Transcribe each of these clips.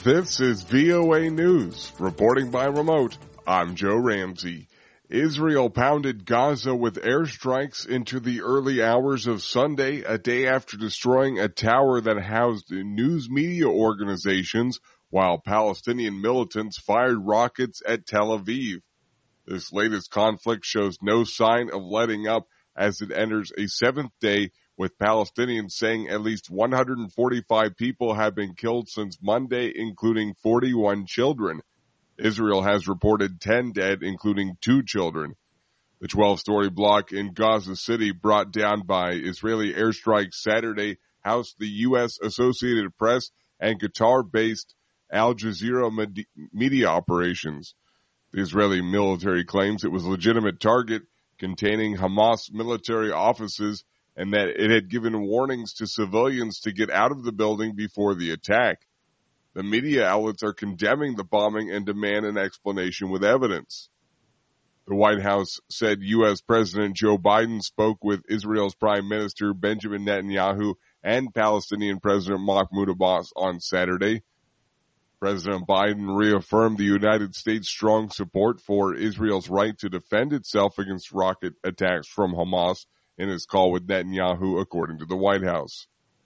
This is VOA News. Reporting by remote, I'm Joe Ramsey. Israel pounded Gaza with airstrikes into the early hours of Sunday, a day after destroying a tower that housed news media organizations, while Palestinian militants fired rockets at Tel Aviv. This latest conflict shows no sign of letting up as it enters a seventh day, with Palestinians saying at least 145 people have been killed since Monday, including 41 children. Israel has reported 10 dead, including 2 children. The 12-story block in Gaza City, brought down by Israeli airstrikes Saturday, housed the U.S. Associated Press and Qatar-based Al Jazeera media operations. The Israeli military claims it was a legitimate target containing Hamas military offices and that it had given warnings to civilians to get out of the building before the attack. The media outlets are condemning the bombing and demand an explanation with evidence. The White House said U.S. President Joe Biden spoke with Israel's Prime Minister Benjamin Netanyahu and Palestinian President Mahmoud Abbas on Saturday. President Biden reaffirmed the United States' strong support for Israel's right to defend itself against rocket attacks from Hamas in his call with Netanyahu, according to the White House.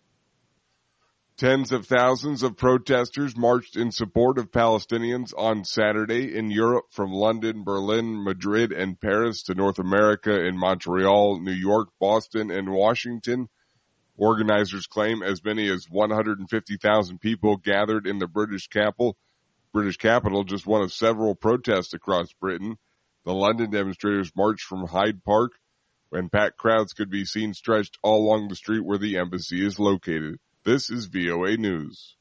Tens of thousands of protesters marched in support of Palestinians on Saturday in Europe, from London, Berlin, Madrid, and Paris to North America in Montreal, New York, Boston, and Washington. Organizers claim as many as 150,000 people gathered in the British capital, just one of several protests across Britain. The London demonstrators marched from Hyde Park, and packed crowds could be seen stretched all along the street where the embassy is located. This is VOA News.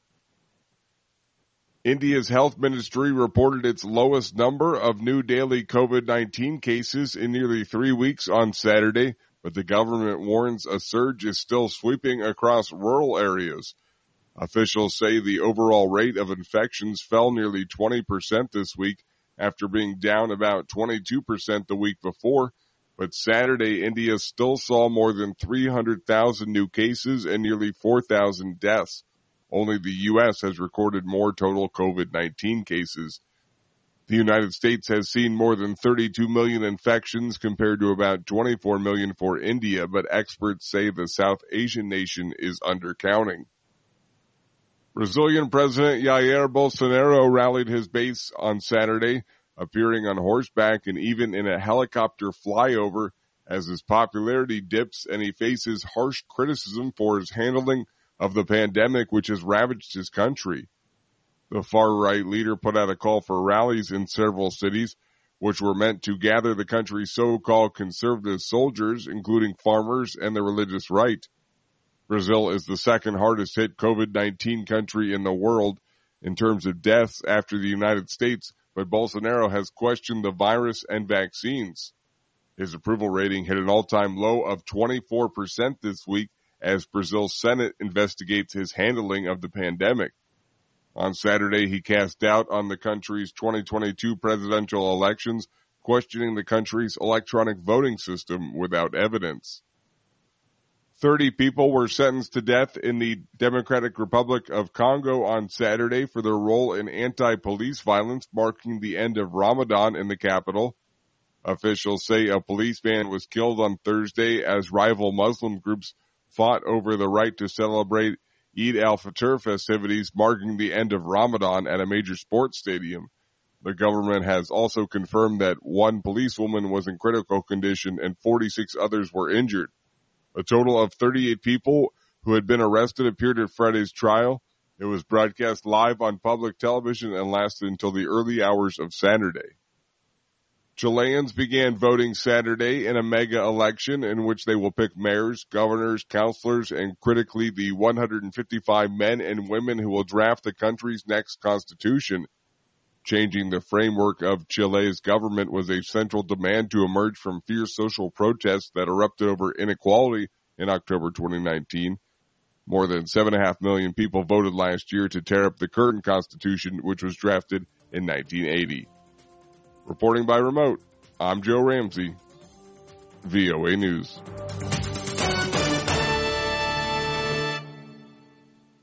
India's health ministry reported its lowest number of new daily COVID-19 cases in nearly 3 weeks on Saturday, but the government warns a surge is still sweeping across rural areas. Officials say the overall rate of infections fell nearly 20% this week after being down about 22% the week before. But Saturday, India still saw more than 300,000 new cases and nearly 4,000 deaths. Only the U.S. has recorded more total COVID-19 cases. The United States has seen more than 32 million infections compared to about 24 million for India, but experts say the South Asian nation is undercounting. Brazilian President Jair Bolsonaro rallied his base on Saturday, appearing on horseback and even in a helicopter flyover as his popularity dips and he faces harsh criticism for his handling of the pandemic which has ravaged his country. The far-right leader put out a call for rallies in several cities, which were meant to gather the country's so-called conservative soldiers, including farmers and the religious right. Brazil is the second hardest hit COVID-19 country in the world in terms of deaths after the United States, but Bolsonaro has questioned the virus and vaccines. His approval rating hit an all-time low of 24% this week as Brazil's Senate investigates his handling of the pandemic. On Saturday, he cast doubt on the country's 2022 presidential elections, questioning the country's electronic voting system without evidence. 30 people were sentenced to death in the Democratic Republic of Congo on Saturday for their role in anti-police violence, marking the end of Ramadan in the capital. Officials say a policeman was killed on Thursday as rival Muslim groups fought over the right to celebrate Eid al-Fitr festivities, marking the end of Ramadan at a major sports stadium. The government has also confirmed that one policewoman was in critical condition and 46 others were injured. A total of 38 people who had been arrested appeared at Friday's trial. It was broadcast live on public television and lasted until the early hours of Saturday. Chileans began voting Saturday in a mega election in which they will pick mayors, governors, councilors, and critically the 155 men and women who will draft the country's next constitution. Changing the framework of Chile's government was a central demand to emerge from fierce social protests that erupted over inequality in October 2019. More than 7.5 million people voted last year to tear up the current constitution, which was drafted in 1980. Reporting by remote, I'm Joe Ramsey, VOA News.